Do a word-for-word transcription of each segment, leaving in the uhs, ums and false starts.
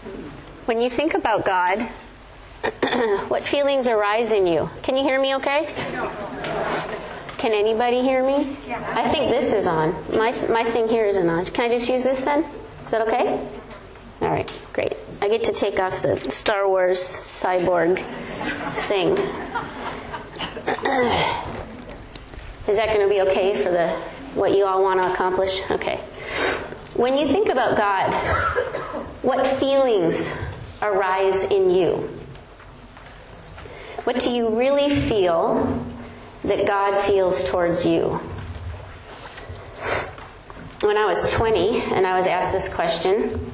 When you think about God, what feelings arise in you? Can you hear me okay? Can anybody hear me? I think this is on. My my thing here isn't on. Can I just use this then? Is that okay? All right, great. I get to take off the Star Wars cyborg thing. Is that going to be okay for the what you all want to accomplish? Okay. When you think about God, what feelings arise in you? What do you really feel that God feels towards you? When I was twenty and I was asked this question,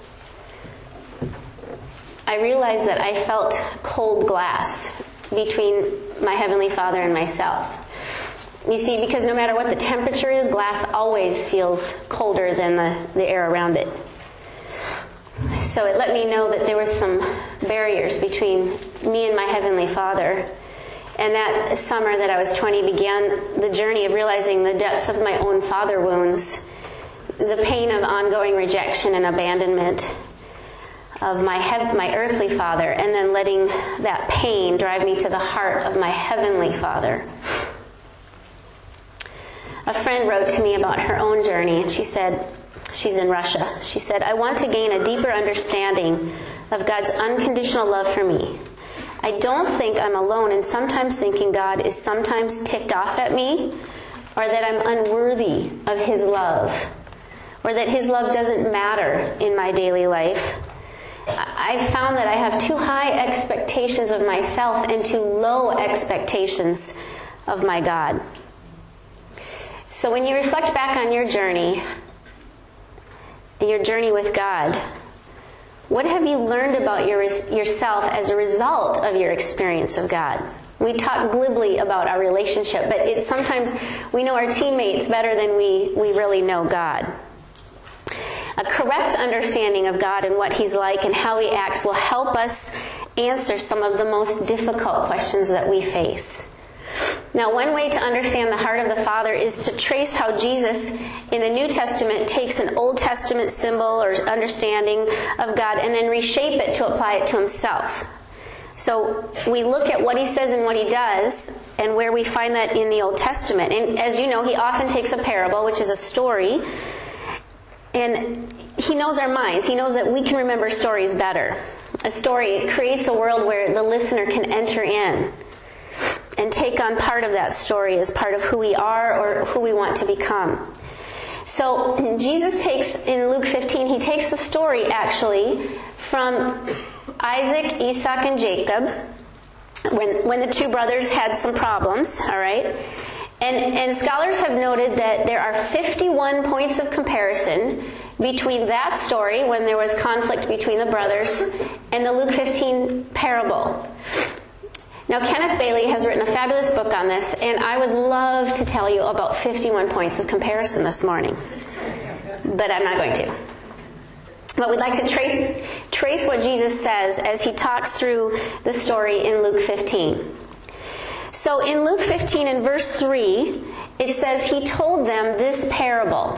I realized that I felt cold glass between my Heavenly Father and myself. You see, because no matter what the temperature is, glass always feels colder than the, the air around it. So it let me know that there were some barriers between me and my Heavenly Father. And that summer that I was twenty began the journey of realizing the depths of my own father wounds, the pain of ongoing rejection and abandonment of my hev- my earthly father, and then letting that pain drive me to the heart of my Heavenly Father. A friend wrote to me about her own journey, and she said, she's in Russia, she said, "I want to gain a deeper understanding of God's unconditional love for me. I don't think I'm alone in sometimes thinking God is sometimes ticked off at me, or that I'm unworthy of His love, or that His love doesn't matter in my daily life. I found that I have too high expectations of myself and too low expectations of my God." So when you reflect back on your journey, your journey with God, what have you learned about your, yourself as a result of your experience of God? We talk glibly about our relationship, but it's sometimes we know our teammates better than we, we really know God. A correct understanding of God and what He's like and how He acts will help us answer some of the most difficult questions that we face. Now, one way to understand the heart of the Father is to trace how Jesus in the New Testament takes an Old Testament symbol or understanding of God and then reshape it to apply it to Himself. So we look at what He says and what He does and where we find that in the Old Testament. And as you know, He often takes a parable, which is a story, and He knows our minds. He knows that we can remember stories better. A story creates a world where the listener can enter in and take on part of that story as part of who we are or who we want to become. So Jesus takes, in Luke fifteen, He takes the story actually from Isaac, Isaac, and Jacob, when, when the two brothers had some problems, all right? And, and scholars have noted that there are fifty-one points of comparison between that story, when there was conflict between the brothers, and the Luke fifteen parable. Now, Kenneth Bailey has written a fabulous book on this, and I would love to tell you about fifty-one points of comparison this morning. But I'm not going to. But we'd like to trace, trace what Jesus says as He talks through the story in Luke fifteen. So in Luke fifteen and verse three, it says He told them this parable.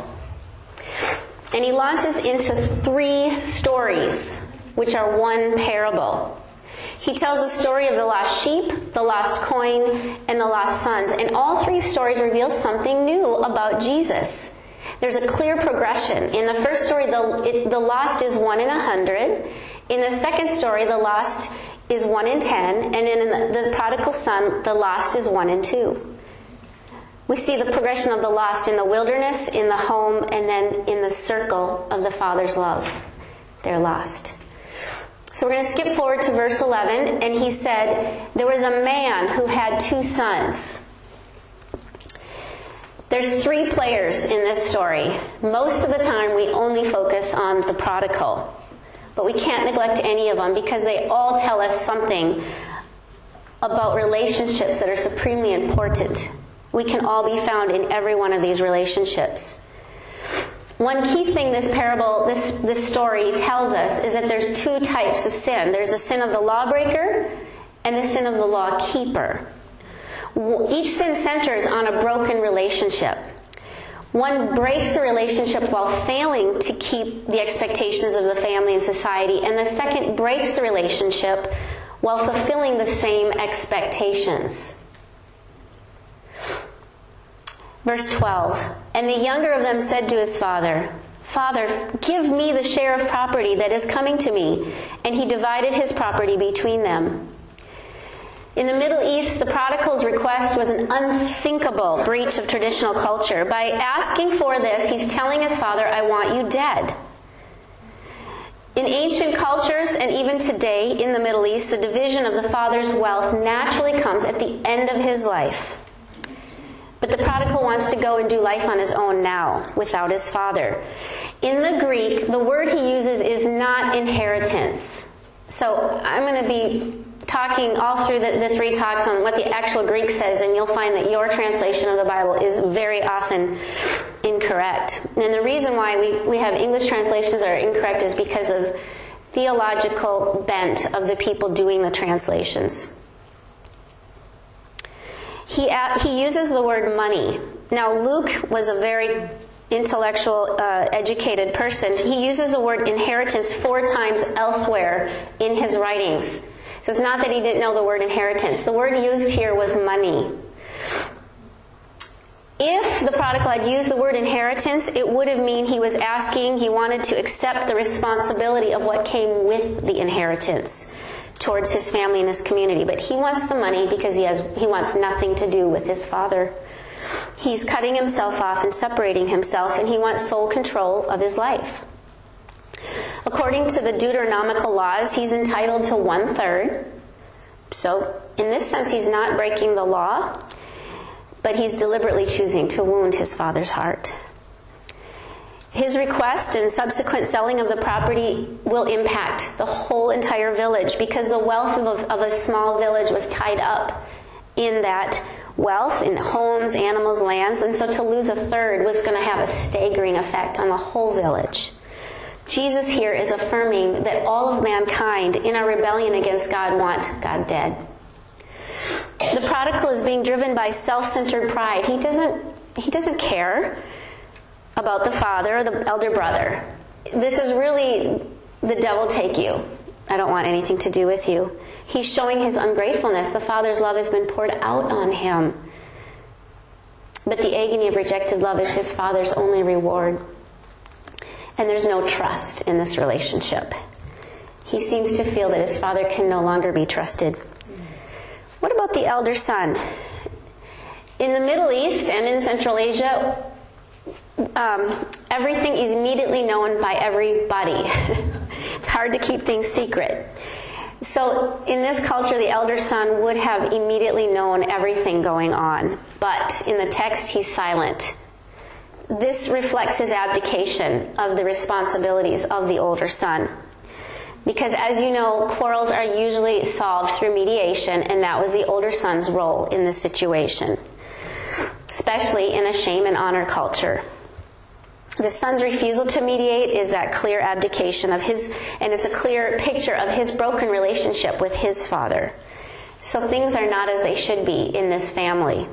And He launches into three stories, which are one parable. He tells the story of the lost sheep, the lost coin, and the lost sons. And all three stories reveal something new about Jesus. There's a clear progression. In the first story, the, it, the lost is one in a hundred. In the second story, the lost is one in ten. And in the, the prodigal son, the lost is one in two. We see the progression of the lost in the wilderness, in the home, and then in the circle of the Father's love. They're lost. So we're going to skip forward to verse eleven, and he said, there was a man who had two sons. There's three players in this story. Most of the time we only focus on the prodigal, but we can't neglect any of them because they all tell us something about relationships that are supremely important. We can all be found in every one of these relationships. One key thing this parable, this, this story tells us is that there's two types of sin. There's the sin of the lawbreaker and the sin of the law keeper. Each sin centers on a broken relationship. One breaks the relationship while failing to keep the expectations of the family and society, and the second breaks the relationship while fulfilling the same expectations. Verse twelve, and the younger of them said to his father, Father, give me the share of property that is coming to me. And he divided his property between them. In the Middle East, the prodigal's request was an unthinkable breach of traditional culture. By asking for this, he's telling his father, I want you dead. In ancient cultures, and even today in the Middle East, the division of the father's wealth naturally comes at the end of his life. But the prodigal wants to go and do life on his own now, without his father. In the Greek, the word he uses is not inheritance. So I'm going to be talking all through the, the three talks on what the actual Greek says, and you'll find that your translation of the Bible is very often incorrect. And the reason why we, we have English translations that are incorrect is because of theological bent of the people doing the translations. He, he uses the word money. Now, Luke was a very intellectual, uh, educated person. He uses the word inheritance four times elsewhere in his writings. So it's not that he didn't know the word inheritance. The word used here was money. If the prodigal had used the word inheritance, it would have mean he was asking, he wanted to accept the responsibility of what came with the inheritance towards his family and his community. But he wants the money because he has he wants nothing to do with his father. He's cutting himself off and separating himself, and he wants sole control of his life. According to the Deuteronomical laws, he's entitled to one-third. So, in this sense, he's not breaking the law, but he's deliberately choosing to wound his father's heart. His request and subsequent selling of the property will impact the whole entire village, because the wealth of a, of a small village was tied up in that wealth, in homes, animals, lands, and so to lose a third was going to have a staggering effect on the whole village. Jesus here is affirming that all of mankind in our rebellion against God want God dead. The prodigal is being driven by self-centered pride. He doesn't, he doesn't care about the father or the elder brother. This is really the devil take you. I don't want anything to do with you. He's showing his ungratefulness. The Father's love has been poured out on him. But the agony of rejected love is his Father's only reward. And there's no trust in this relationship. He seems to feel that his father can no longer be trusted. What about the elder son? In the Middle East and in Central Asia, um, everything is immediately known by everybody. It's hard to keep things secret. So in this culture, the elder son would have immediately known everything going on. But in the text, he's silent. This reflects his abdication of the responsibilities of the older son. Because as you know, quarrels are usually solved through mediation, and that was the older son's role in this situation, especially in a shame and honor culture. The son's refusal to mediate is that clear abdication of his, and it's a clear picture of his broken relationship with his father. So things are not as they should be in this family.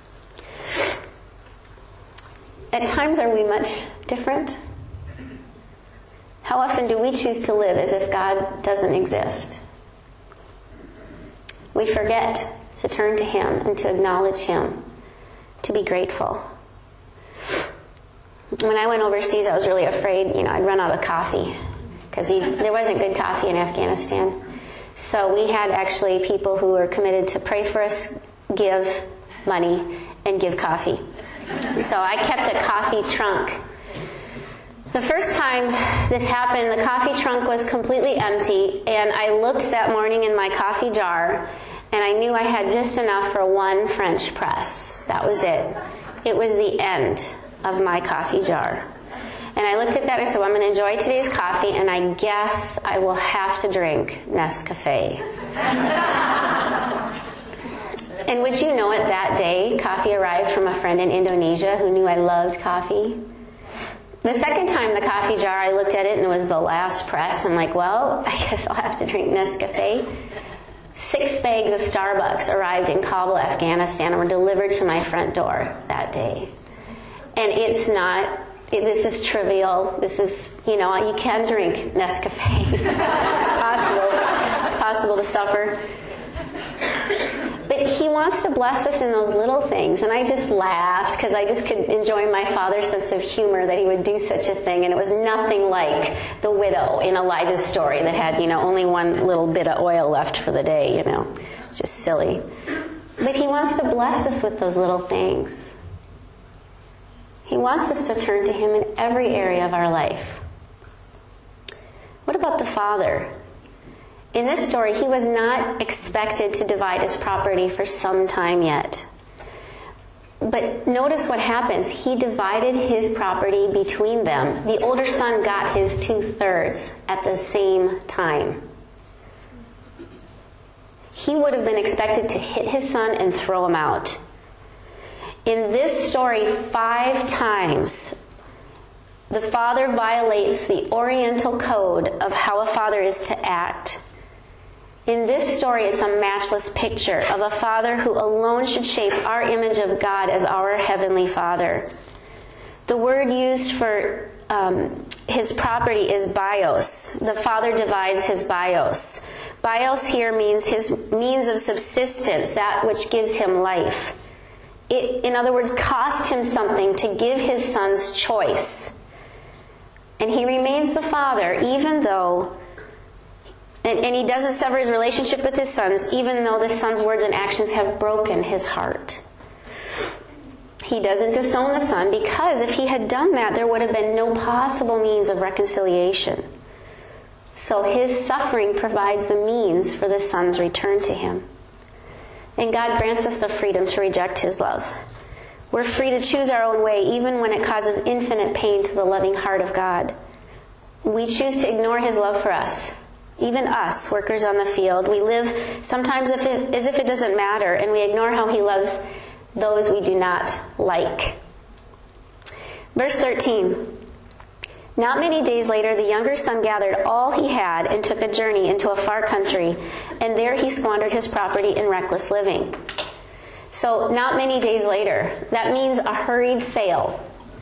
At times, are we much different? How often do we choose to live as if God doesn't exist? We forget to turn to Him and to acknowledge Him, to be grateful. When I went overseas, I was really afraid, you know, I'd run out of coffee because there wasn't good coffee in Afghanistan. So we had actually people who were committed to pray for us, give money, and give coffee. So I kept a coffee trunk. The first time this happened, the coffee trunk was completely empty, and I looked that morning in my coffee jar, and I knew I had just enough for one French press. That was it. It was the end of my coffee jar. And I looked at that and I said, well, I'm going to enjoy today's coffee, and I guess I will have to drink Nescafe. And would you know it, that day, coffee arrived from a friend in Indonesia who knew I loved coffee. The second time the coffee jar, I looked at it and it was the last press. I'm like, well, I guess I'll have to drink Nescafe. Six bags of Starbucks arrived in Kabul, Afghanistan, and were delivered to my front door that day. And it's not, it, this is trivial. This is, you know, you can drink Nescafe. It's possible. It's possible to suffer. But he wants to bless us in those little things. And I just laughed because I just could enjoy my father's sense of humor that he would do such a thing. And it was nothing like the widow in Elijah's story that had, you know, only one little bit of oil left for the day, you know. It's just silly. But he wants to bless us with those little things. He wants us to turn to him in every area of our life. What about the Father? In this story, he was not expected to divide his property for some time yet. But notice what happens. He divided his property between them. The older son got his two-thirds at the same time. He would have been expected to hit his son and throw him out. In this story, five times, the father violates the Oriental code of how a father is to act. In this story, it's a matchless picture of a Father who alone should shape our image of God as our Heavenly Father. The word used for um, his property is bios. The Father divides his bios. Bios here means his means of subsistence, that which gives him life. It, in other words, cost him something to give his son's choice. And he remains the Father even though And, and he doesn't sever his relationship with his sons, even though the son's words and actions have broken his heart. He doesn't disown the son because if he had done that, there would have been no possible means of reconciliation. So his suffering provides the means for the son's return to him. And God grants us the freedom to reject his love. We're free to choose our own way, even when it causes infinite pain to the loving heart of God. We choose to ignore his love for us. Even us, workers on the field, we live sometimes if it, as if it doesn't matter, and we ignore how he loves those we do not like. Verse thirteen. Not many days later, the younger son gathered all he had and took a journey into a far country, and there he squandered his property in reckless living. So, not many days later. That means a hurried sale.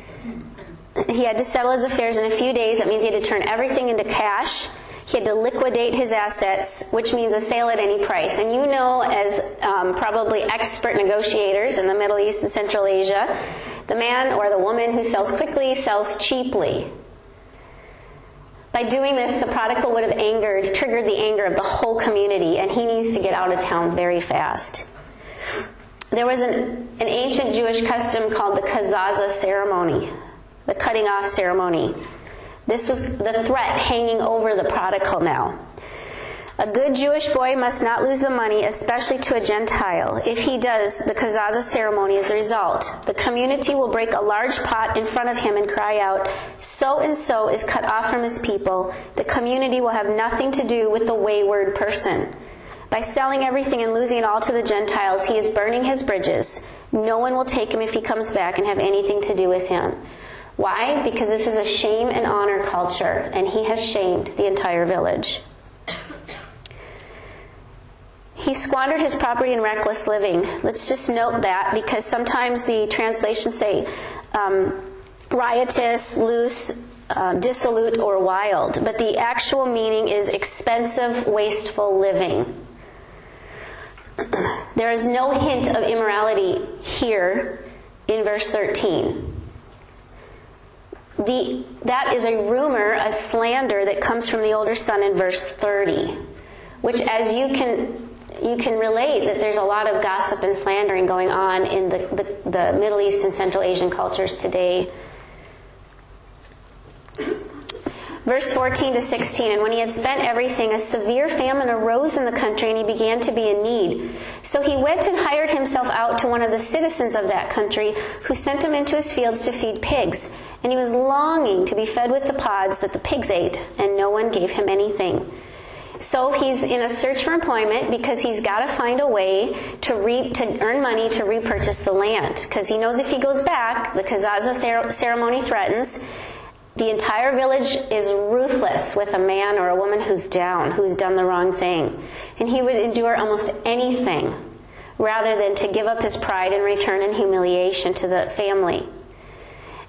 He had to settle his affairs in a few days. That means he had to turn everything into cash. He had to liquidate his assets, which means a sale at any price. And you know, as um, probably expert negotiators in the Middle East and Central Asia, the man or the woman who sells quickly sells cheaply. By doing this, the prodigal would have angered, triggered the anger of the whole community, and he needs to get out of town very fast. There was an, an ancient Jewish custom called the kazaza ceremony, the cutting off ceremony. This was the threat hanging over the prodigal now. A good Jewish boy must not lose the money, especially to a Gentile. If he does, the kazaza ceremony is the result. The community will break a large pot in front of him and cry out, "So-and-so is cut off from his people." The community will have nothing to do with the wayward person. By selling everything and losing it all to the Gentiles, he is burning his bridges. No one will take him if he comes back and have anything to do with him. Why? Because this is a shame and honor culture, and he has shamed the entire village. He squandered his property in reckless living. Let's just note that, because sometimes the translations say um, riotous, loose, uh, dissolute, or wild. But the actual meaning is expensive, wasteful living. There is no hint of immorality here in verse thirteen. The, that is a rumor, a slander that comes from the older son in verse thirty, which, as you can you can relate, that there's a lot of gossip and slandering going on in the, the, the Middle East and Central Asian cultures today. Verse fourteen to sixteen, and when he had spent everything, a severe famine arose in the country, and he began to be in need. So he went and hired himself out to one of the citizens of that country, who sent him into his fields to feed pigs. And he was longing to be fed with the pods that the pigs ate, and no one gave him anything. So he's in a search for employment because he's got to find a way to re- to earn money to repurchase the land. Because he knows if he goes back, the kazaza ther- ceremony threatens. The entire village is ruthless with a man or a woman who's down, who's done the wrong thing. And he would endure almost anything rather than to give up his pride and return in humiliation to the family.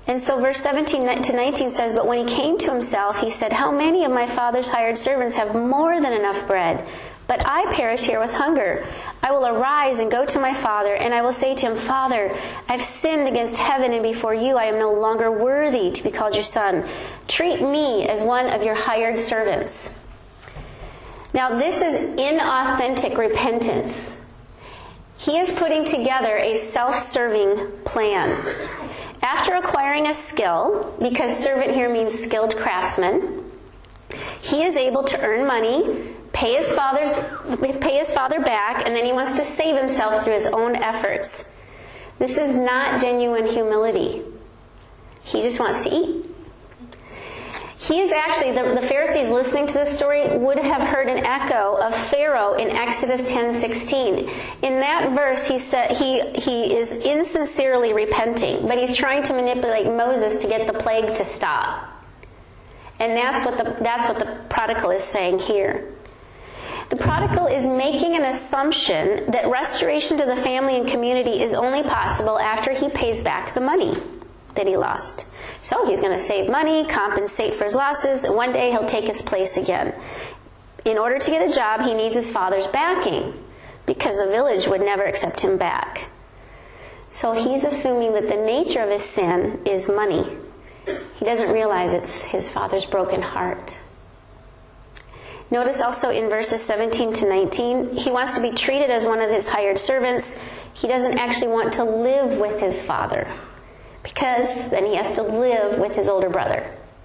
And so verse seventeen to nineteen says, "But when he came to himself, he said, 'How many of my father's hired servants have more than enough bread? But I perish here with hunger. I will arise and go to my father, and I will say to him, Father, I've sinned against heaven and before you. I am no longer worthy to be called your son. Treat me as one of your hired servants.'" Now, this is inauthentic repentance. He is putting together a self-serving plan. After acquiring a skill, because servant here means skilled craftsman, he is able to earn money, pay his father's pay his father back, and then he wants to save himself through his own efforts. This is not genuine humility. He just wants to eat. He is actually, the, the Pharisees listening to this story would have heard an echo of Pharaoh in Exodus ten sixteen. In that verse, he said he, he is insincerely repenting, but he's trying to manipulate Moses to get the plague to stop. And that's what the, that's what the prodigal is saying here. The prodigal is making an assumption that restoration to the family and community is only possible after he pays back the money that he lost. So he's going to save money, compensate for his losses, and one day he'll take his place again. In order to get a job, he needs his father's backing, because the village would never accept him back. So he's assuming that the nature of his sin is money. He doesn't realize it's his father's broken heart. Notice also in verses seventeen to nineteen, he wants to be treated as one of his hired servants. He doesn't actually want to live with his father, because then he has to live with his older brother.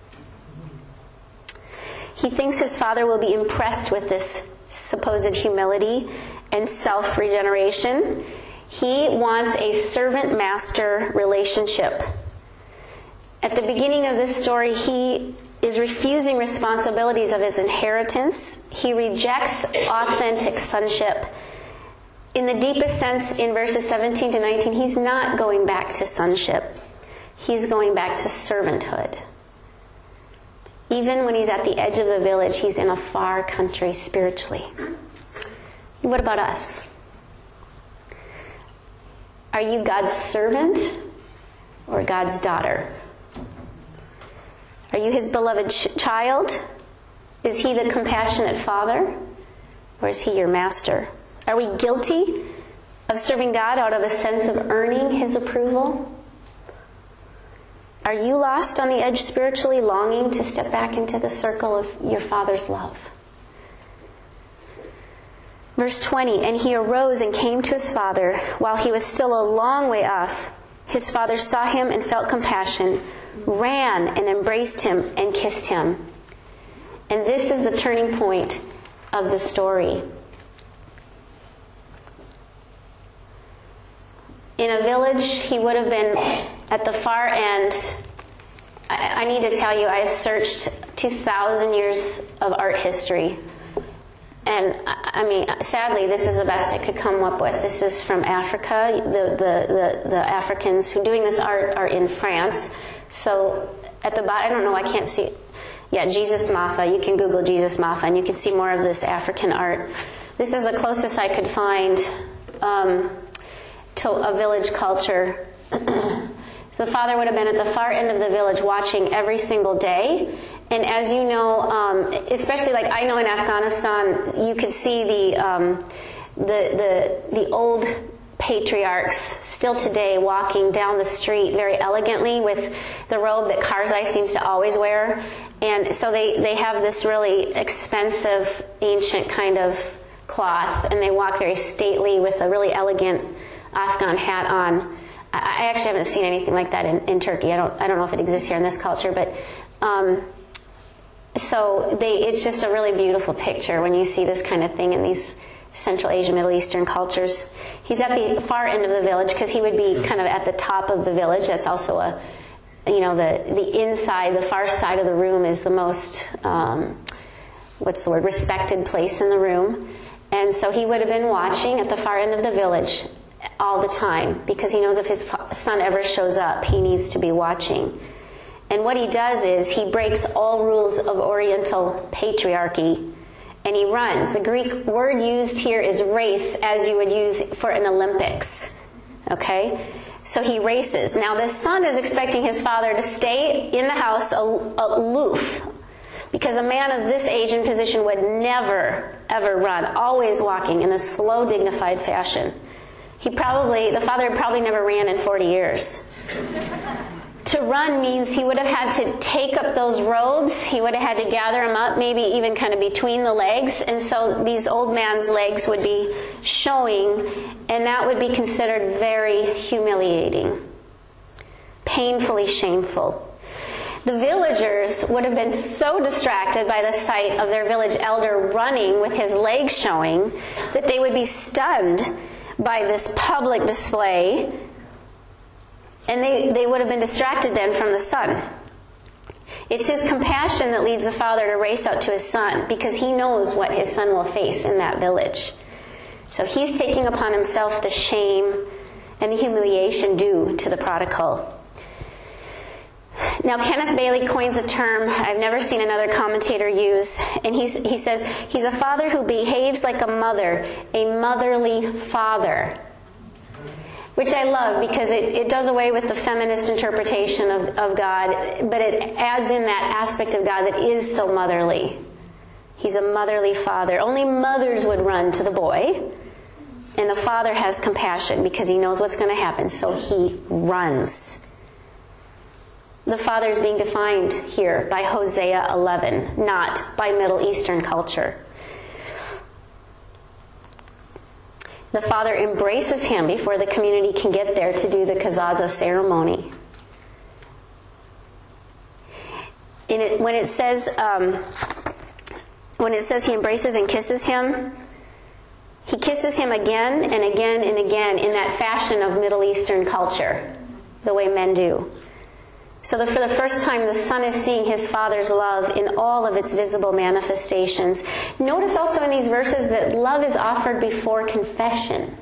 He thinks his father will be impressed with this supposed humility and self-regeneration. He wants a servant-master relationship. At the beginning of this story, he is refusing responsibilities of his inheritance. He rejects authentic sonship. In the deepest sense, in verses seventeen to nineteen, he's not going back to sonship. He's going back to servanthood. Even when he's at the edge of the village, he's in a far country spiritually. What about us? Are you God's servant or God's daughter? Are you his beloved ch- child? Is he the compassionate father? Or is he your master? Are we guilty of serving God out of a sense of earning his approval? Are you lost on the edge spiritually, longing to step back into the circle of your Father's love? Verse twenty, "And he arose and came to his father. While he was still a long way off, his father saw him and felt compassion, ran and embraced him and kissed him." And this is the turning point of the story. In a village, he would have been at the far end. I, I need to tell you, I have searched two thousand years of art history. And, I mean, sadly, this is the best I could come up with. This is from Africa. The, the, the, the Africans who are doing this art are in France. So, at the bottom, I don't know, I can't see. Yeah, Jesus Maffa. You can Google Jesus Maffa, and you can see more of this African art. This is the closest I could find um, to a village culture. So the father would have been at the far end of the village watching every single day. And as you know, um, especially like I know in Afghanistan, you could see the, um, the, the, the old patriarchs still today walking down the street very elegantly with the robe that Karzai seems to always wear. And so they, they have this really expensive, ancient kind of cloth, and they walk very stately with a really elegant Afghan hat on. I actually haven't seen anything like that in, in Turkey. I don't I don't know if it exists here in this culture, but um, so they it's just a really beautiful picture when you see this kind of thing in these Central Asian, Middle Eastern cultures. He's at the far end of the village because he would be kind of at the top of the village. That's also a, you know, the the inside, the far side of the room is the most um, what's the word, respected place in the room. And so he would have been watching at the far end of the village all the time, because he knows if his son ever shows up, he needs to be watching. And what he does is he breaks all rules of Oriental patriarchy, and he runs. The Greek word used here is race, as you would use for an Olympics. Okay? So he races. Now the son is expecting his father to stay in the house aloof, because a man of this age and position would never, ever run, always walking in a slow, dignified fashion. He probably, the father probably never ran in forty years. To run means he would have had to take up those robes. He would have had to gather them up, maybe even kind of between the legs. And so these old man's legs would be showing, and that would be considered very humiliating, painfully shameful. The villagers would have been so distracted by the sight of their village elder running with his legs showing that they would be stunned by this public display. And they, they would have been distracted then from the son. It's his compassion that leads the father to race out to his son, because he knows what his son will face in that village. So he's taking upon himself the shame and the humiliation due to the prodigal. Now, Kenneth Bailey coins a term I've never seen another commentator use, and he's, he says, he's a father who behaves like a mother, a motherly father. Which I love, because it, it does away with the feminist interpretation of, of God, but it adds in that aspect of God that is so motherly. He's a motherly father. Only mothers would run to the boy, and the father has compassion because he knows what's going to happen, so he runs. The father is being defined here by Hosea eleven, not by Middle Eastern culture. The father embraces him before the community can get there to do the kazaza ceremony. In it, when it says um, when it says he embraces and kisses him, he kisses him again and again and again in that fashion of Middle Eastern culture, the way men do. So that for the first time, the son is seeing his father's love in all of its visible manifestations. Notice also in these verses that love is offered before confession.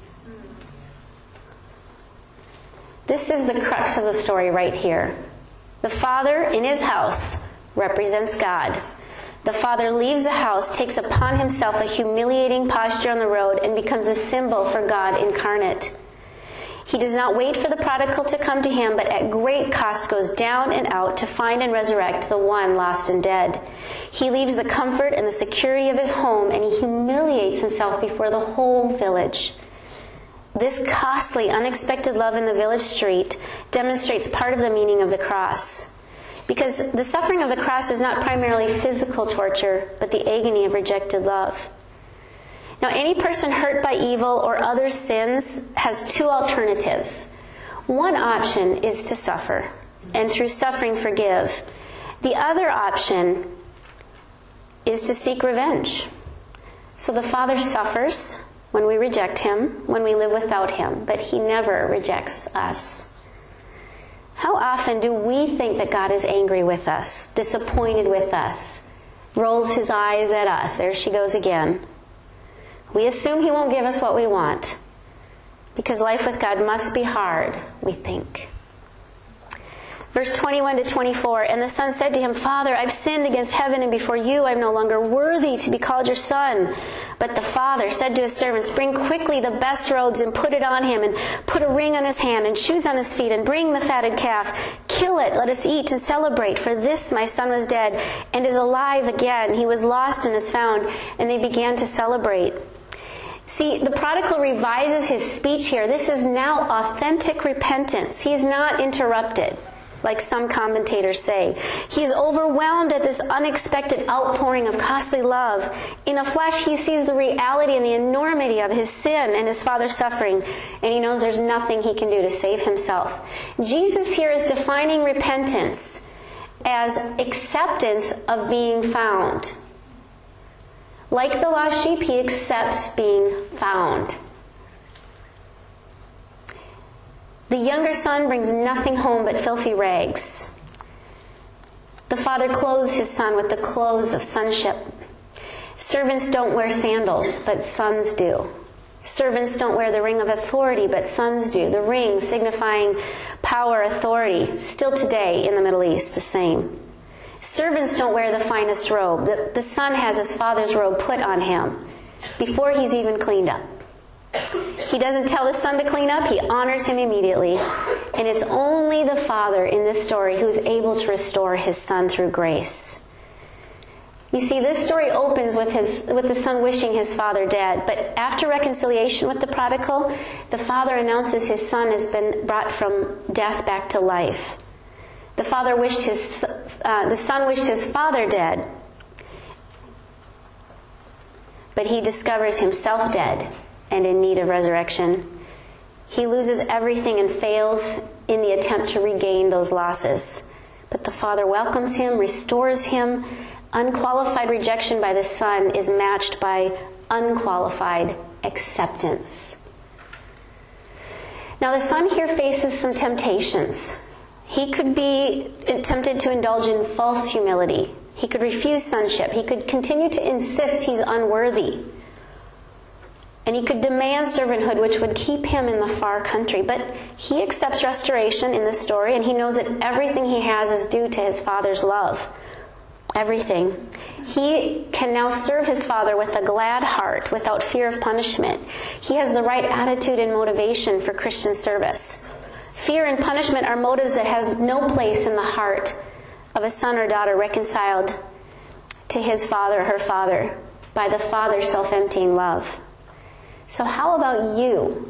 This is the crux of the story right here. The father in his house represents God. The father leaves the house, takes upon himself a humiliating posture on the road, and becomes a symbol for God incarnate. He does not wait for the prodigal to come to him, but at great cost goes down and out to find and resurrect the one lost and dead. He leaves the comfort and the security of his home, and he humiliates himself before the whole village. This costly, unexpected love in the village street demonstrates part of the meaning of the cross. Because the suffering of the cross is not primarily physical torture, but the agony of rejected love. Now, any person hurt by evil or other sins has two alternatives. One option is to suffer, and through suffering forgive. The other option is to seek revenge. So the Father suffers when we reject him, when we live without him, but he never rejects us. How often do we think that God is angry with us, disappointed with us, rolls his eyes at us? There she goes again. We assume he won't give us what we want, because life with God must be hard, we think. Verse twenty-one to twenty-four, and the son said to him, Father, I've sinned against heaven and before you. I'm no longer worthy to be called your son. But the father said to his servants, bring quickly the best robes and put it on him, and put a ring on his hand and shoes on his feet, and bring the fatted calf. Kill it, let us eat and celebrate. For this my son was dead and is alive again. He was lost and is found. And they began to celebrate. See, the prodigal revises his speech here. This is now authentic repentance. He is not interrupted, like some commentators say. He is overwhelmed at this unexpected outpouring of costly love. In a flash, he sees the reality and the enormity of his sin and his father's suffering, and he knows there's nothing he can do to save himself. Jesus here is defining repentance as acceptance of being found. Like the lost sheep, he accepts being found. The younger son brings nothing home but filthy rags. The father clothes his son with the clothes of sonship. Servants don't wear sandals, but sons do. Servants don't wear the ring of authority, but sons do. The ring signifying power, authority, still today in the Middle East, the same. Servants don't wear the finest robe. The, the son has his father's robe put on him before he's even cleaned up. He doesn't tell the son to clean up. He honors him immediately. And it's only the father in this story who's able to restore his son through grace. You see, this story opens with his with the son wishing his father dead. But after reconciliation with the prodigal, the father announces his son has been brought from death back to life. The father wished his uh, the son wished his father dead, but he discovers himself dead and in need of resurrection. He loses everything and fails in the attempt to regain those losses. But the father welcomes him, restores him. Unqualified rejection by the son is matched by unqualified acceptance. Now the son here faces some temptations. He could be tempted to indulge in false humility. He could refuse sonship. He could continue to insist he's unworthy. And he could demand servanthood, which would keep him in the far country. But he accepts restoration in the story, and he knows that everything he has is due to his father's love. Everything. He can now serve his father with a glad heart, without fear of punishment. He has the right attitude and motivation for Christian service. Fear and punishment are motives that have no place in the heart of a son or daughter reconciled to his father or her father by the father's self-emptying love. So how about you?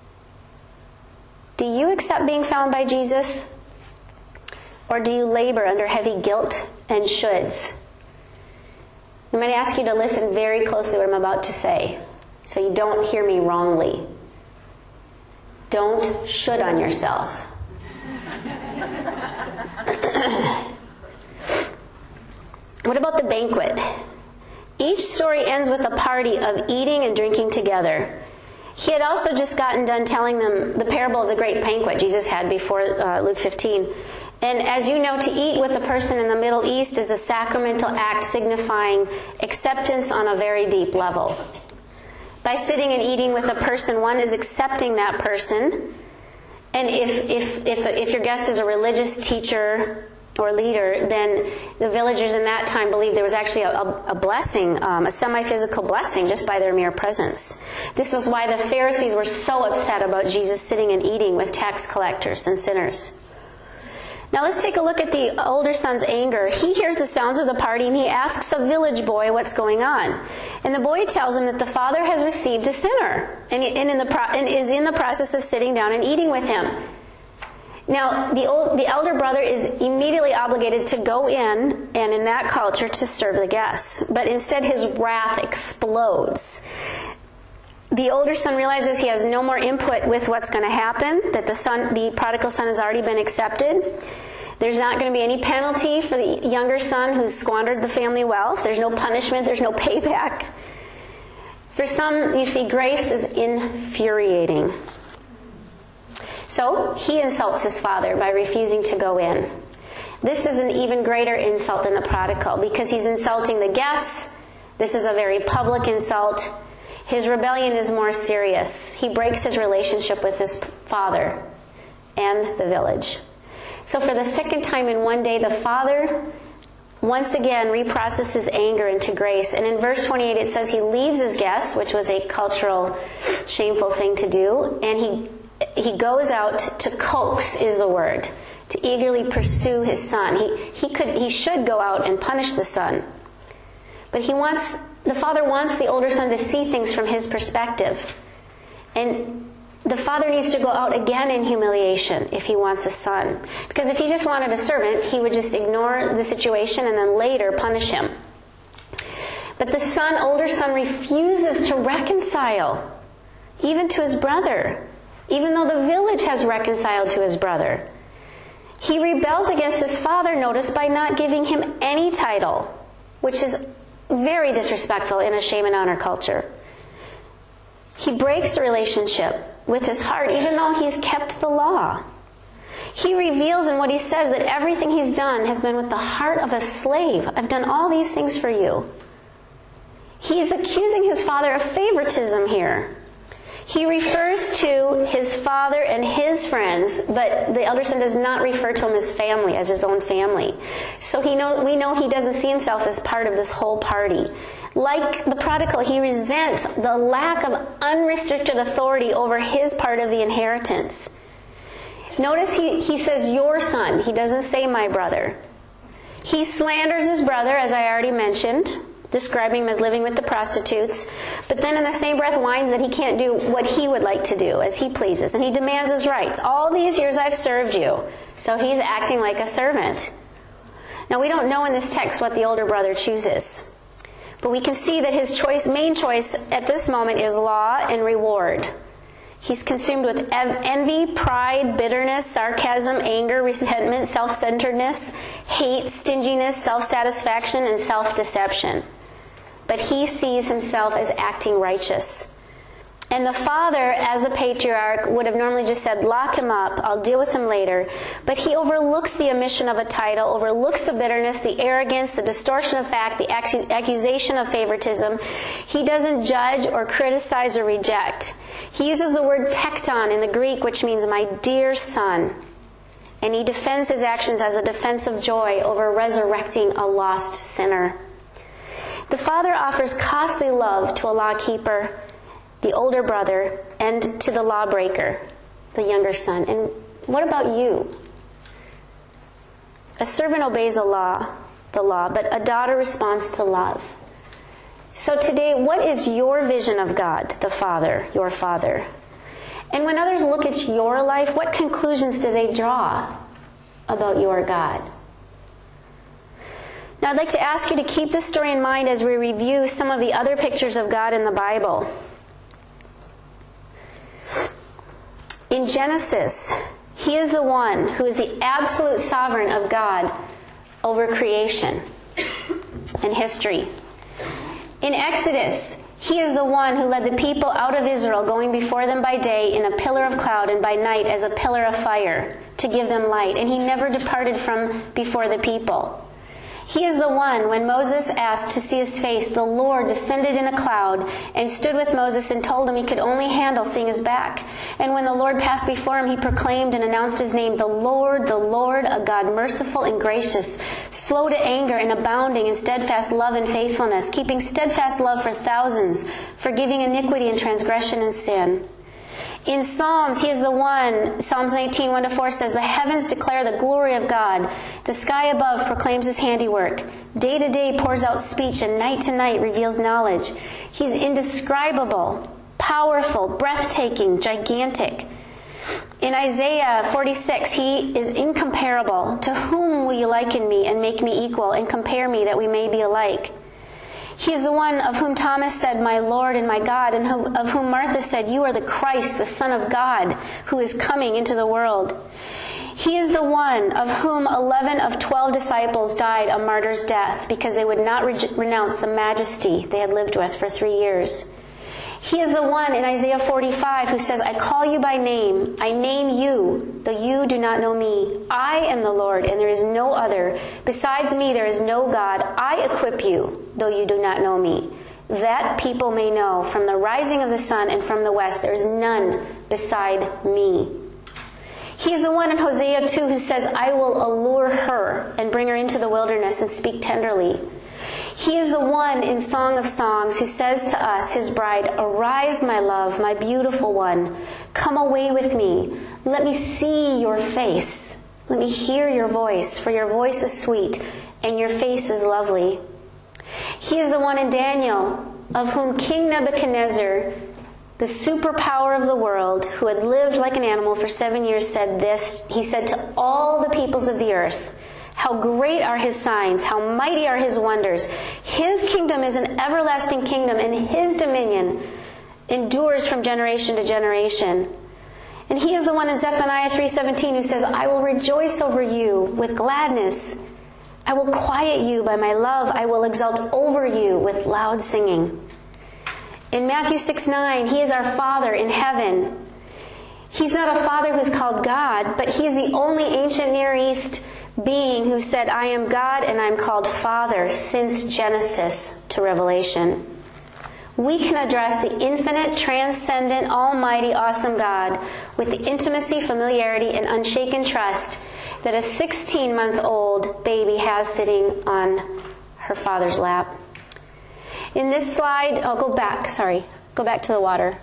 Do you accept being found by Jesus? Or do you labor under heavy guilt and shoulds? I'm going to ask you to listen very closely to what I'm about to say, so you don't hear me wrongly. Don't should on yourself. What about the banquet? Each story ends with a party of eating and drinking together. He had also just gotten done telling them the parable of the great banquet Jesus had before uh, Luke fifteen. And as you know, to eat with a person in the Middle East is a sacramental act signifying acceptance on a very deep level. By sitting and eating with a person, one is accepting that person. And if if if, if your guest is a religious teacher or leader, then the villagers in that time believed there was actually a, a, a blessing, um, a semi-physical blessing just by their mere presence. This is why the Pharisees were so upset about Jesus sitting and eating with tax collectors and sinners. Now let's take a look at the older son's anger. He hears the sounds of the party and he asks a village boy what's going on. And the boy tells him that the father has received a sinner and, and, in the pro- and is in the process of sitting down and eating with him. Now, the old, the elder brother is immediately obligated to go in, and in that culture, to serve the guests. But instead, his wrath explodes. The older son realizes he has no more input with what's going to happen, that the son, the prodigal son has already been accepted. There's not going to be any penalty for the younger son who's squandered the family wealth. There's no punishment. There's no payback. For some, you see, grace is infuriating. So he insults his father by refusing to go in. This is an even greater insult than the prodigal because he's insulting the guests. This is a very public insult. His rebellion is more serious. He breaks his relationship with his father and the village. So for the second time in one day, the father once again reprocesses anger into grace. And in verse twenty-eight it says he leaves his guests, which was a cultural, shameful thing to do, and he He goes out to coax, is the word, to eagerly pursue his son. He he could he should go out and punish the son. But he wants the father wants the older son to see things from his perspective. And the father needs to go out again in humiliation if he wants a son. Because if he just wanted a servant, he would just ignore the situation and then later punish him. But the son, older son, refuses to reconcile, even to his brother. Even though the village has reconciled to his brother. He rebels against his father, notice, by not giving him any title, which is very disrespectful in a shame and honor culture. He breaks the relationship with his heart, even though he's kept the law. He reveals in what he says that everything he's done has been with the heart of a slave. I've done all these things for you. He's accusing his father of favoritism here. He refers to his father and his friends, but the elder son does not refer to him as family, as his own family. So he know, we know he doesn't see himself as part of this whole party. Like the prodigal, he resents the lack of unrestricted authority over his part of the inheritance. Notice he, he says, your son. He doesn't say my brother. He slanders his brother, as I already mentioned, describing him as living with the prostitutes, but then in the same breath whines that he can't do what he would like to do as he pleases, and he demands his rights. All these years I've served you. So he's acting like a servant. Now we don't know in this text what the older brother chooses, but we can see that his choice, main choice at this moment is law and reward. He's consumed with envy, pride, bitterness, sarcasm, anger, resentment, self-centeredness, hate, stinginess, self-satisfaction, and self-deception. But he sees himself as acting righteous. And the father, as the patriarch, would have normally just said, lock him up, I'll deal with him later. But he overlooks the omission of a title, overlooks the bitterness, the arrogance, the distortion of fact, the accusation of favoritism. He doesn't judge or criticize or reject. He uses the word tekton in the Greek, which means my dear son. And he defends his actions as a defense of joy over resurrecting a lost sinner. The father offers costly love to a lawkeeper, the older brother, and to the lawbreaker, the younger son. And what about you? A servant obeys a law, the law, but a daughter responds to love. So today, what is your vision of God, the Father, your Father? And when others look at your life, what conclusions do they draw about your God? Now, I'd like to ask you to keep this story in mind as we review some of the other pictures of God in the Bible. In Genesis, he is the one who is the absolute sovereign of God over creation and history. In Exodus, he is the one who led the people out of Israel, going before them by day in a pillar of cloud and by night as a pillar of fire to give them light. And he never departed from before the people. He is the one, when Moses asked to see his face, the Lord descended in a cloud and stood with Moses and told him he could only handle seeing his back. And when the Lord passed before him, he proclaimed and announced his name, the Lord, the Lord, a God merciful and gracious, slow to anger and abounding in steadfast love and faithfulness, keeping steadfast love for thousands, forgiving iniquity and transgression and sin. In Psalms, he is the one, Psalms nineteen, one to four says, the heavens declare the glory of God. The sky above proclaims his handiwork. Day to day pours out speech, and night to night reveals knowledge. He's indescribable, powerful, breathtaking, gigantic. In Isaiah forty-six, he is incomparable. To whom will you liken me and make me equal and compare me that we may be alike? He is the one of whom Thomas said, my Lord and my God, and who, of whom Martha said, you are the Christ, the Son of God, who is coming into the world. He is the one of whom eleven of twelve disciples died a martyr's death because they would not re- renounce the majesty they had lived with for three years. He is the one in Isaiah forty-five who says, I call you by name. I name you, though you do not know me. I am the Lord, and there is no other. Besides me, there is no God. I equip you, though you do not know me. That people may know from the rising of the sun and from the west, there is none beside me. He is the one in Hosea two who says, I will allure her and bring her into the wilderness and speak tenderly. He is the one in Song of Songs who says to us, his bride, arise, my love, my beautiful one. Come away with me. Let me see your face. Let me hear your voice, for your voice is sweet and your face is lovely. He is the one in Daniel, of whom King Nebuchadnezzar, the superpower of the world, who had lived like an animal for seven years, said this. He said to all the peoples of the earth, how great are his signs, how mighty are his wonders. His kingdom is an everlasting kingdom, and his dominion endures from generation to generation. And he is the one in Zephaniah three seventeen who says, I will rejoice over you with gladness. I will quiet you by my love. I will exult over you with loud singing. In Matthew six nine, he is our Father in heaven. He's not a father who's called God, but he's the only ancient Near East being who said, I am God and I'm called Father, since Genesis to Revelation. We can address the infinite, transcendent, almighty, awesome God with the intimacy, familiarity, and unshaken trust that a sixteen-month-old baby has sitting on her father's lap. In this slide, I'll go back, sorry, go back to the water.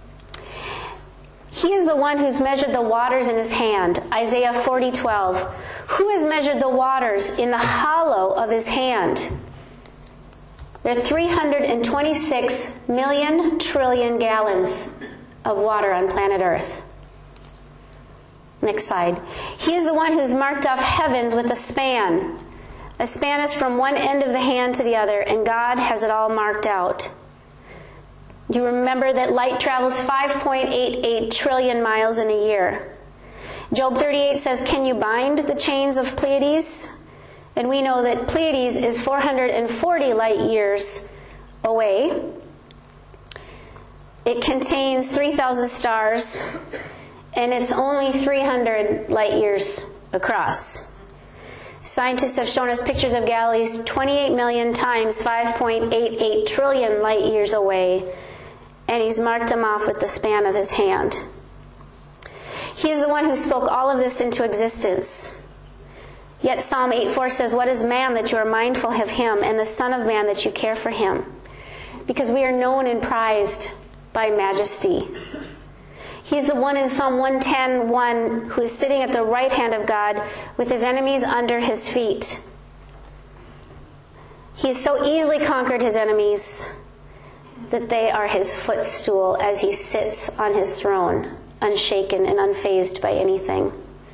He is the one who's measured the waters in his hand. Isaiah forty twelve. Who has measured the waters in the hollow of his hand? There are three hundred twenty-six million trillion gallons of water on planet Earth. Next slide. He is the one who's marked off heavens with a span. A span is from one end of the hand to the other, and God has it all marked out. You remember that light travels five point eight eight trillion miles in a year. Job thirty-eight says, can you bind the chains of Pleiades? And we know that Pleiades is four hundred forty light years away. It contains three thousand stars, and it's only three hundred light years across. Scientists have shown us pictures of Galilee's twenty-eight million times five point eight eight trillion light years away, and he's marked them off with the span of his hand. He is the one who spoke all of this into existence. Yet Psalm eight four says, what is man that you are mindful of him, and the Son of Man that you care for him? Because we are known and prized by majesty. He's the one in Psalm one ten one who is sitting at the right hand of God with his enemies under his feet. He's so easily conquered his enemies that they are his footstool as he sits on his throne, unshaken and unfazed by anything.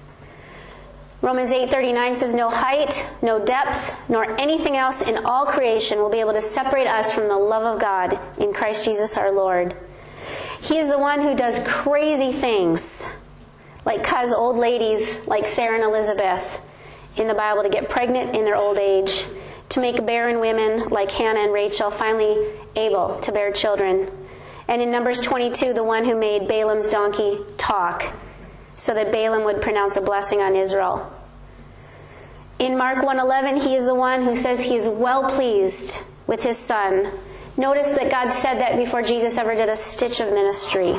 Romans eight thirty-nine says, no height, no depth, nor anything else in all creation will be able to separate us from the love of God in Christ Jesus our Lord. He is the one who does crazy things, like cause old ladies like Sarah and Elizabeth in the Bible to get pregnant in their old age, to make barren women like Hannah and Rachel finally able to bear children. And in Numbers twenty-two, the one who made Balaam's donkey talk so that Balaam would pronounce a blessing on Israel. In Mark one eleven, he is the one who says he is well pleased with his Son. Notice that God said that before Jesus ever did a stitch of ministry.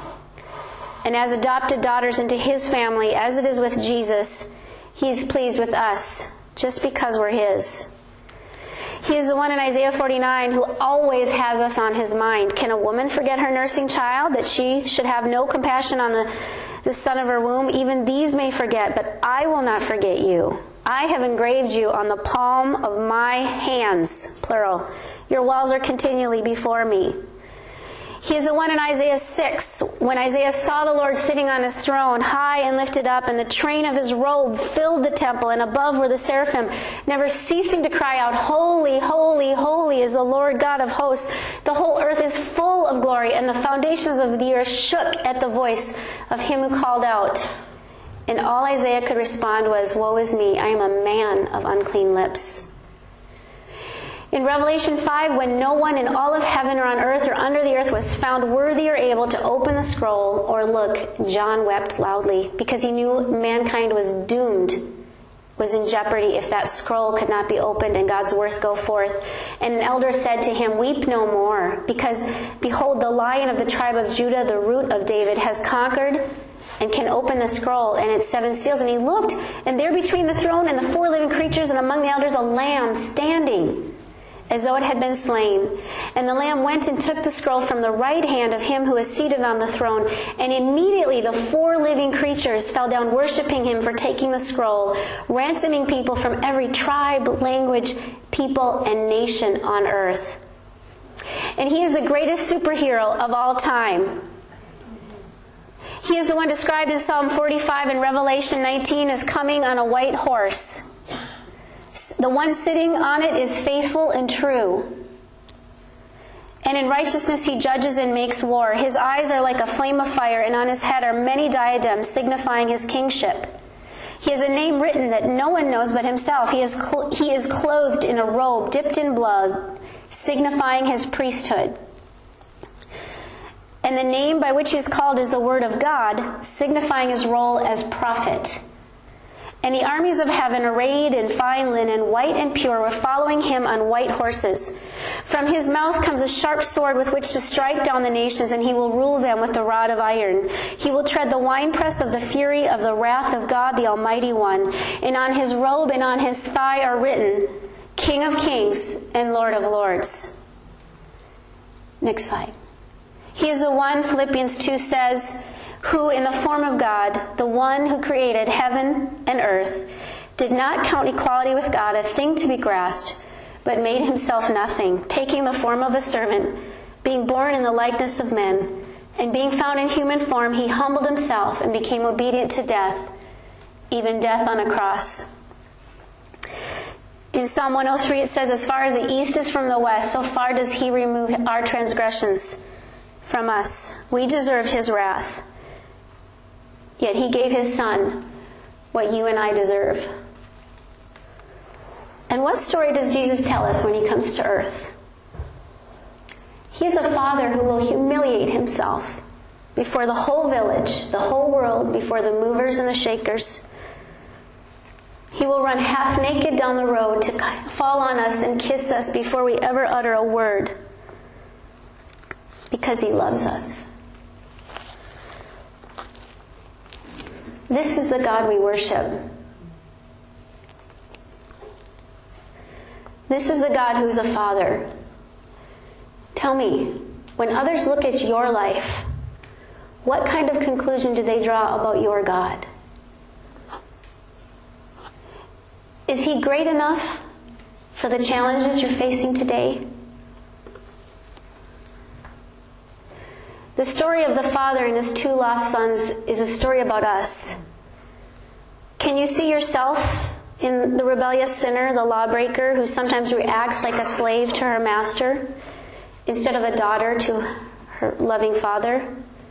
And as adopted daughters into his family, as it is with Jesus, he's pleased with us just because we're his. He is the one in Isaiah forty-nine who always has us on his mind. Can a woman forget her nursing child, that she should have no compassion on the, the son of her womb? Even these may forget, but I will not forget you. I have engraved you on the palm of my hands, plural. Your walls are continually before me. He is the one in Isaiah six, when Isaiah saw the Lord sitting on his throne, high and lifted up, and the train of his robe filled the temple, and above were the seraphim, never ceasing to cry out, holy, holy, holy is the Lord God of hosts. The whole earth is full of glory, and the foundations of the earth shook at the voice of him who called out. And all Isaiah could respond was, woe is me, I am a man of unclean lips. In Revelation five, when no one in all of heaven or on earth or under the earth was found worthy or able to open the scroll or look, John wept loudly because he knew mankind was doomed, was in jeopardy if that scroll could not be opened and God's word go forth. And an elder said to him, weep no more, because behold, the Lion of the tribe of Judah, the root of David, has conquered and can open the scroll and its seven seals. And he looked, and there between the throne and the four living creatures and among the elders a lamb standing, as though it had been slain. And the Lamb went and took the scroll from the right hand of him who is seated on the throne. And immediately the four living creatures fell down worshiping him for taking the scroll, ransoming people from every tribe, language, people, and nation on earth. And he is the greatest superhero of all time. He is the one described in Psalm forty-five and Revelation nineteen as coming on a white horse. The one sitting on it is faithful and true. And in righteousness he judges and makes war. His eyes are like a flame of fire, and on his head are many diadems, signifying his kingship. He has a name written that no one knows but himself. He is, cl- he is clothed in a robe dipped in blood, signifying his priesthood. And the name by which he is called is the Word of God, signifying his role as prophet. And the armies of heaven, arrayed in fine linen, white and pure, were following him on white horses. From his mouth comes a sharp sword with which to strike down the nations, and he will rule them with the rod of iron. He will tread the winepress of the fury of the wrath of God, the Almighty One. And on his robe and on his thigh are written, King of Kings and Lord of Lords. Next slide. He is the one, Philippians two says, who in the form of God, the one who created heaven and earth, did not count equality with God a thing to be grasped, but made himself nothing, taking the form of a servant, being born in the likeness of men, and being found in human form, he humbled himself and became obedient to death, even death on a cross. In Psalm one oh three it says, as far as the east is from the west, so far does he remove our transgressions from us. We deserved his wrath, yet he gave his Son what you and I deserve. And what story does Jesus tell us when he comes to earth? He is a father who will humiliate himself before the whole village, the whole world, before the movers and the shakers. He will run half naked down the road to fall on us and kiss us before we ever utter a word, because he loves us. This is the God we worship. This is the God who's a father. Tell me, when others look at your life, what kind of conclusion do they draw about your God? Is he great enough for the challenges you're facing today? The story of the father and his two lost sons is a story about us. Can you see yourself in the rebellious sinner, the lawbreaker, who sometimes reacts like a slave to her master instead of a daughter to her loving father?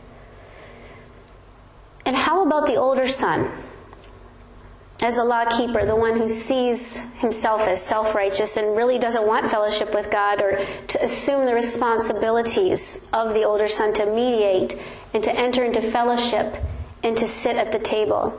And how about the older son? As a lawkeeper, the one who sees himself as self-righteous and really doesn't want fellowship with God or to assume the responsibilities of the older son to mediate and to enter into fellowship and to sit at the table.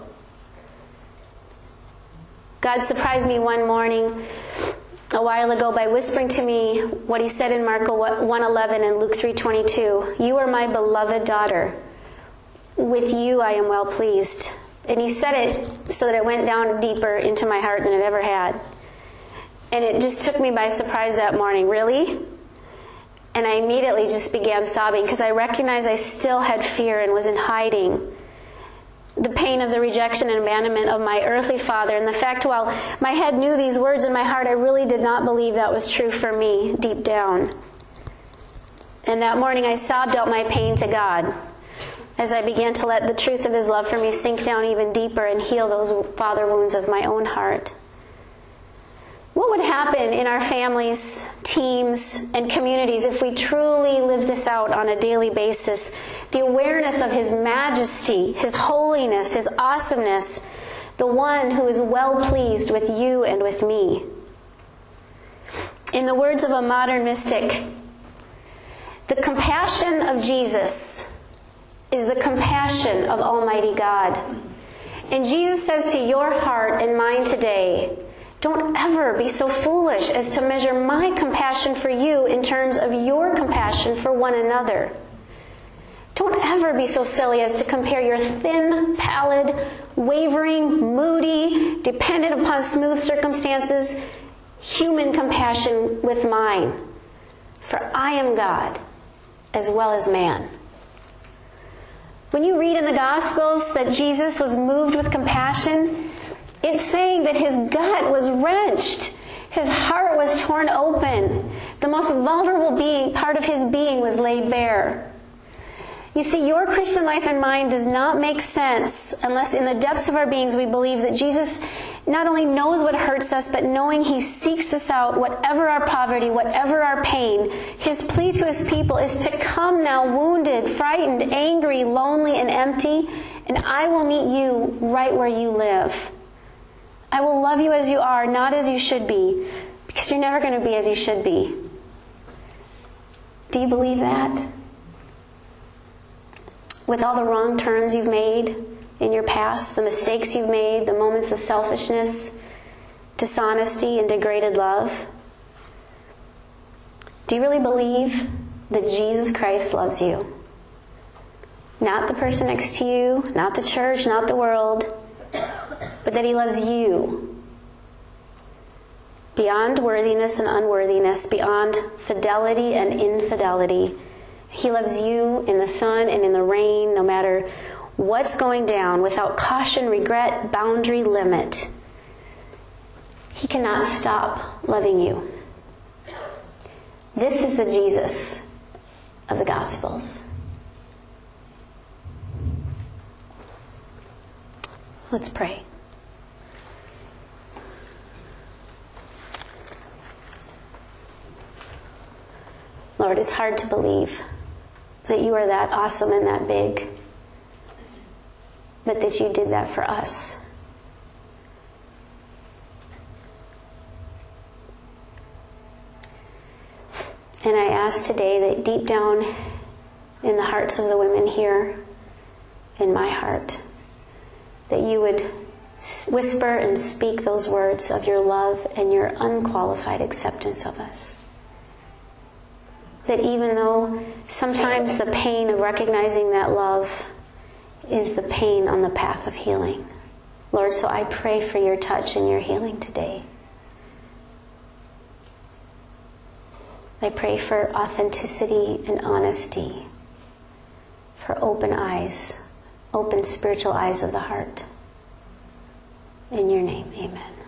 God surprised me one morning a while ago by whispering to me what he said in Mark one eleven and Luke three twenty-two. You are my beloved daughter. With you I am well pleased. And he said it so that it went down deeper into my heart than it ever had. And it just took me by surprise that morning. Really? And I immediately just began sobbing because I recognized I still had fear and was in hiding. The pain of the rejection and abandonment of my earthly father, and the fact while my head knew these words in my heart, I really did not believe that was true for me deep down. And that morning I sobbed out my pain to God as I began to let the truth of his love for me sink down even deeper and heal those father wounds of my own heart. What would happen in our families, teams, and communities if we truly lived this out on a daily basis? The awareness of his majesty, his holiness, his awesomeness, the one who is well pleased with you and with me. In the words of a modern mystic, the compassion of Jesus is the compassion of Almighty God. And Jesus says to your heart and mine today, don't ever be so foolish as to measure my compassion for you in terms of your compassion for one another. Don't ever be so silly as to compare your thin, pallid, wavering, moody, dependent upon smooth circumstances, human compassion with mine. For I am God as well as man. When you read in the Gospels that Jesus was moved with compassion, it's saying that his gut was wrenched. His heart was torn open. The most vulnerable being, part of his being was laid bare. You see, your Christian life and mine does not make sense unless in the depths of our beings we believe that Jesus not only knows what hurts us, but knowing he seeks us out, whatever our poverty, whatever our pain. His plea to his people is to come now wounded, frightened, angry, lonely, and empty, and I will meet you right where you live. I will love you as you are, not as you should be, because you're never going to be as you should be. Do you believe that? With all the wrong turns you've made in your past, the mistakes you've made, the moments of selfishness, dishonesty, and degraded love, do you really believe that Jesus Christ loves you? Not the person next to you, not the church, not the world, but that he loves you. beyond worthiness and unworthiness, beyond fidelity and infidelity. He loves you in the sun and in the rain, no matter what's going down, without caution, regret, boundary, limit. He cannot stop loving you. This is the Jesus of the Gospels. Let's pray. Lord, it's hard to believe that you are that awesome and that big, but that you did that for us. And I ask today that deep down in the hearts of the women here, in my heart, that you would whisper and speak those words of your love and your unqualified acceptance of us. That even though sometimes the pain of recognizing that love is the pain on the path of healing. Lord, so I pray for your touch and your healing today. I pray for authenticity and honesty, for open eyes, open spiritual eyes of the heart. In your name, amen.